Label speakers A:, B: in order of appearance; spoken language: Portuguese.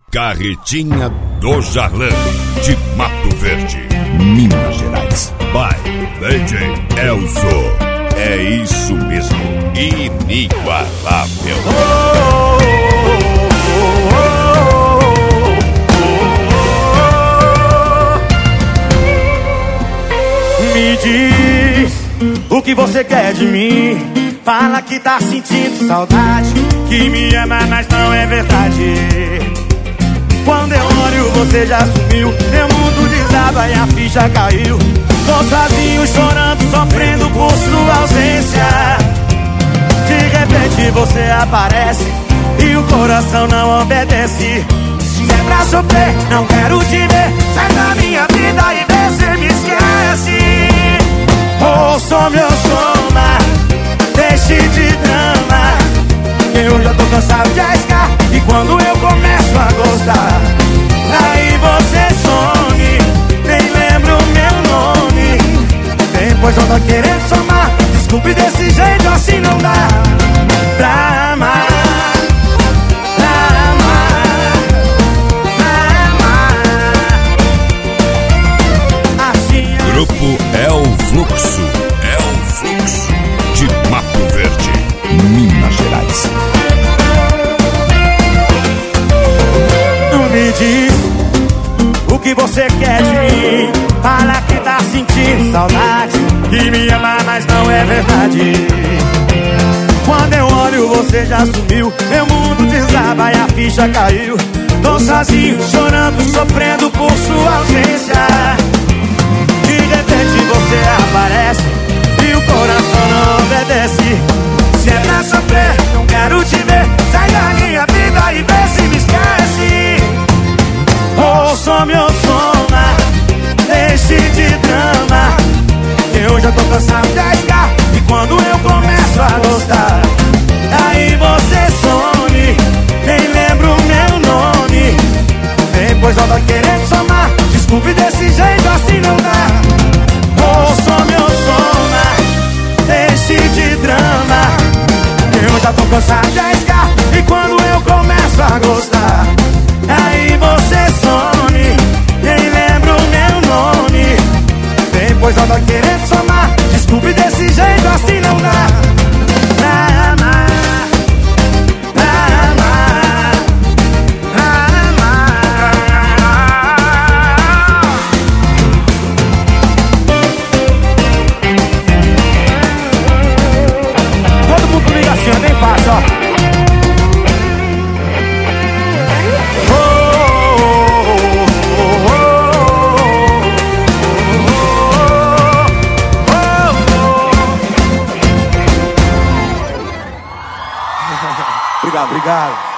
A: Carretinha do Jarlão, de Mato Verde, Minas Gerais. By DJ Elzo. É isso mesmo, inigualável.
B: Me diz o que você quer de mim. Fala que tá sentindo saudade, que me ama, mas não é verdade. Quando eu olho você já sumiu, meu mundo desaba e a ficha caiu. Tô sozinho chorando, sofrendo por sua ausência. De repente você aparece e o coração não obedece. Se é pra sofrer, não quero te ver. Sai da minha vida e vê se me esquece. Ouça meu soma, deixe de drama. Eu já tô cansado de arriscar, e quando eu começo a gostar, aí você some, nem lembro meu nome. Depois eu tô querendo somar. Desculpe, desse jeito assim não dá pra amar.
A: Grupo É o Fluxo. É o Fluxo, de Mato Verde, Minas Gerais.
B: Me diz o que você quer de mim. Fala que tá sentindo saudade, que me ama, mas não é verdade. Quando eu olho você já sumiu, meu mundo desaba e a ficha caiu. Tô sozinho, chorando, sofrendo por sua ausência. De repente você aparece e o coração não obedece. Se é pra sofrer, não quero te ver. Sai da minha vida e vê se me esquece. Ouça meu soma, deixe de drama. Eu já tô cansado de arriscar, e quando eu começo a gostar, aí você some, nem lembro meu nome. Depois eu tô querendo somar. Desculpe, desse jeito assim não dá. Ouça meu soma, deixe de drama. Eu já tô cansado de arriscar, e quando eu começo a gostar, aí você some, nem lembro meu nome. Depois eu tô querendo somar. Desculpe, desse jeito assim não dá pra amar, pra amar, pra amar. Todo mundo comigo assim, é bem fácil, ó. Obrigado, obrigado.